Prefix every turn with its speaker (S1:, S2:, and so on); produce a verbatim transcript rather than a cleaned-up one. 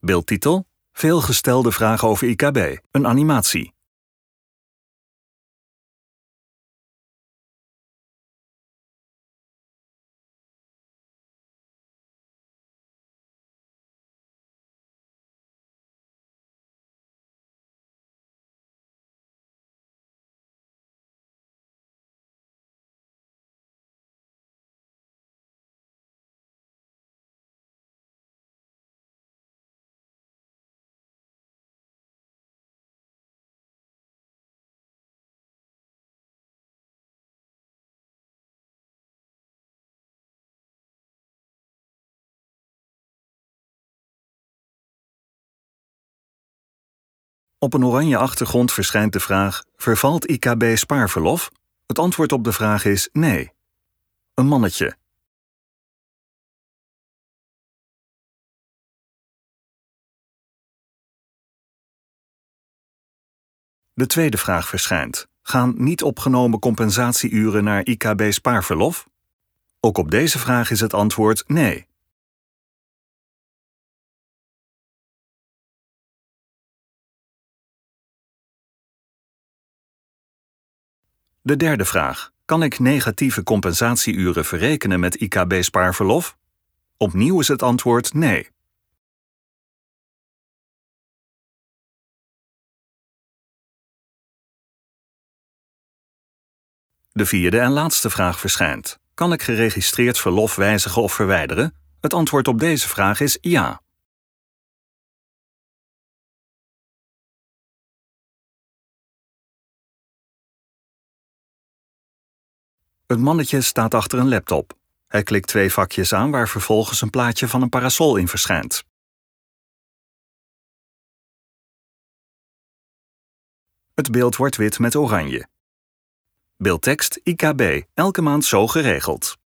S1: Beeldtitel: Veel gestelde vragen over I K B, een animatie. Op een oranje achtergrond verschijnt de vraag: vervalt I K B spaarverlof? Het antwoord op de vraag is nee. Een mannetje. De tweede vraag verschijnt: gaan niet opgenomen compensatieuren naar I K B spaarverlof? Ook op deze vraag is het antwoord nee. De derde vraag: kan ik negatieve compensatieuren verrekenen met I K B spaarverlof? Opnieuw is het antwoord nee. De vierde en laatste vraag verschijnt: kan ik geregistreerd verlof wijzigen of verwijderen? Het antwoord op deze vraag is ja. Het mannetje staat achter een laptop. Hij klikt twee vakjes aan waar vervolgens een plaatje van een parasol in verschijnt. Het beeld wordt wit met oranje. Beeldtekst: I K B, elke maand zo geregeld.